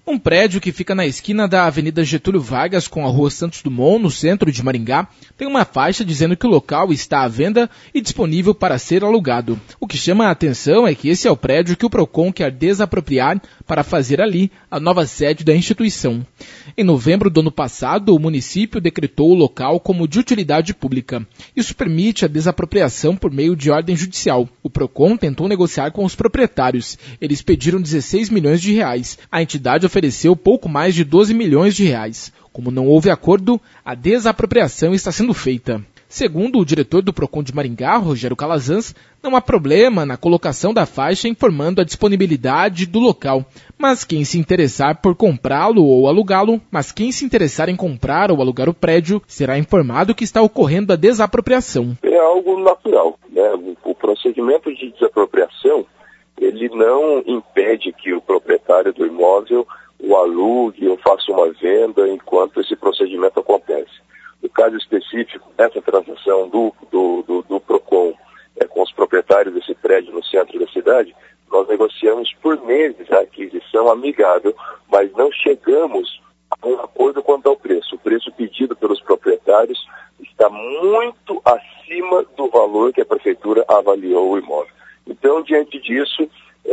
Um prédio que fica na esquina da Avenida Getúlio Vargas com a Rua Santos Dumont, no centro de Maringá, tem uma faixa dizendo que o local está à venda e disponível para ser alugado. O que chama a atenção é que esse é o prédio que o PROCON quer desapropriar para fazer ali a nova sede da instituição. Em novembro do ano passado, o município decretou o local como de utilidade pública. Isso permite a desapropriação por meio de ordem judicial. O PROCON tentou negociar com os proprietários. Eles pediram 16 milhões de reais. A entidade ofereceu pouco mais de 12 milhões de reais. Como não houve acordo, a desapropriação está sendo feita. Segundo o diretor do PROCON de Maringá, Rogério Calazans, não há problema na colocação da faixa informando a disponibilidade do local, mas quem se interessar por comprá-lo ou alugá-lo, em comprar ou alugar o prédio, será informado que está ocorrendo a desapropriação. É algo natural, né? O procedimento de desapropriação, ele não impede que o proprietário do imóvel o alugue ou faça uma venda enquanto esse procedimento acontece. No caso específico, essa transação do PROCON com os proprietários desse prédio no centro da cidade, nós negociamos por meses a aquisição amigável, mas não chegamos a um acordo quanto ao preço. O preço pedido pelos proprietários está muito acima do valor que a prefeitura avaliou o imóvel. Então, diante disso,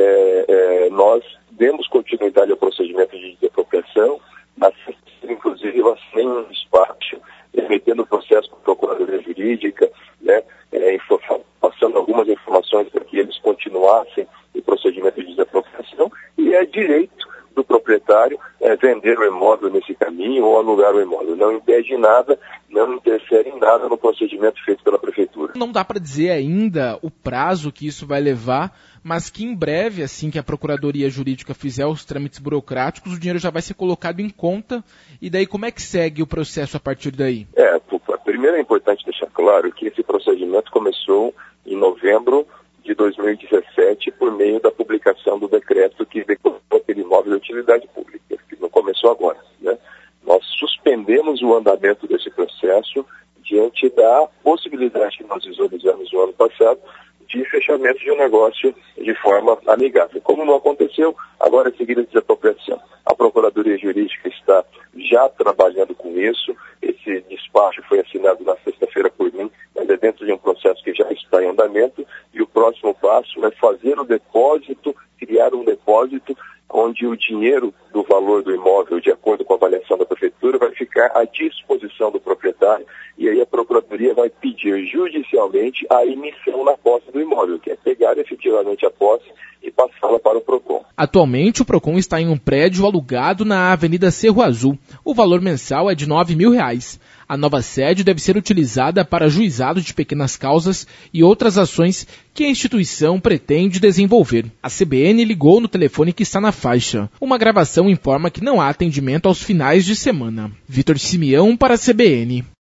nós demos continuidade ao procedimento de desapropriação, inclusive sem um despacho, remetendo o processo para a Procuradoria Jurídica, né, passando algumas informações para que eles continuassem o procedimento de desapropriação, e é direito do proprietário vender o imóvel nesse caminho ou alugar o imóvel. Não impede nada, não interfere em nada no procedimento feito pela Prefeitura. Não dá para dizer ainda o prazo que isso vai levar, mas que em breve, assim que a Procuradoria Jurídica fizer os trâmites burocráticos, o dinheiro já vai ser colocado em conta, e daí como é que segue o processo a partir daí? Primeiro é importante deixar claro que esse procedimento começou em novembro de 2017 por meio da publicação do decreto que declarou aquele imóvel de utilidade pública, que não começou agora, né? Nós suspendemos o andamento desse processo diante da possibilidade que nós visualizamos no ano passado de fechamento de um negócio de forma amigável. Como não aconteceu, agora é seguida a desapropriação. A Procuradoria Jurídica está já trabalhando com isso. Esse despacho foi assinado na sexta-feira por mim, mas é dentro de um processo que já está em andamento, e o próximo passo é fazer o depósito, criar um depósito onde o dinheiro do valor do imóvel, de acordo com a avaliação da Prefeitura, vai ficar à disposição do proprietário, e aí a Procuradoria vai pedir judicialmente a emissão na posse do imóvel, que é pegar efetivamente a posse e passá-la para o PROCON. Atualmente, o PROCON está em um prédio alugado na Avenida Cerro Azul. O valor mensal é de R$ 9.000. A nova sede deve ser utilizada para juizado de pequenas causas e outras ações que a instituição pretende desenvolver. A CBN ligou no telefone que está na faixa. Uma gravação informa que não há atendimento aos finais de semana. Vitor Simeão para a CBN.